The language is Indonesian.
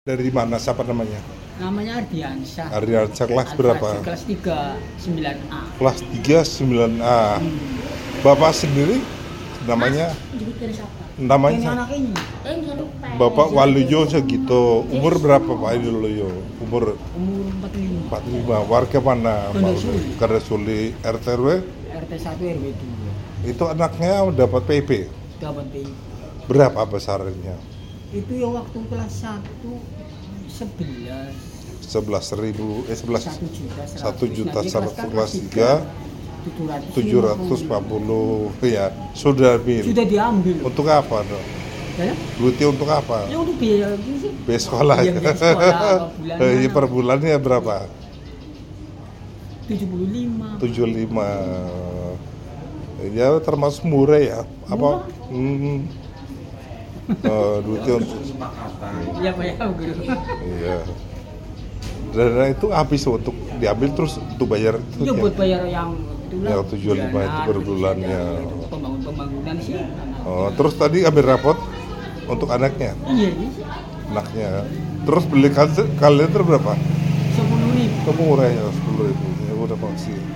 Dari mana? Siapa namanya? Namanya Ardiansyah. Ardiansyah, kelas berapa? Kelas 3, 9A. Kelas 3, 9A. Bapak sendiri namanya? Namanya? Bapak Waluyo segitu. Umur berapa Pak Waluyo? Umur 45. 45. Warga mana? Kardasuli. RT RW? RT 1 RW 2. Itu anaknya dapat PIP? Dapat PIP. Berapa besarnya? Itu ya waktu kelas 1 11.000, 1 juta. Kelas 3 740 ya. Sudah diambil. Untuk apa dong? Ya? Duitnya untuk apa? Ya untuk biaya gitu. Biaya sekolah. Iya, biaya sekolah Per bulannya berapa? 75. 75. Ya termasuk murah ya. Apa? Duitnya untuk Iya Pak ya, guru. iya. Dana itu habis untuk diambil terus untuk bayar itu Itu ya? buat bayar yang itulah. Yang 75 itu per bulannya. Pembangunan sih. Terus tadi ambil rapot untuk anaknya? Iya. Anaknya. Terus beli kalender berapa? 10.000. Kamu murah ya 10.000. Ya udah makasih.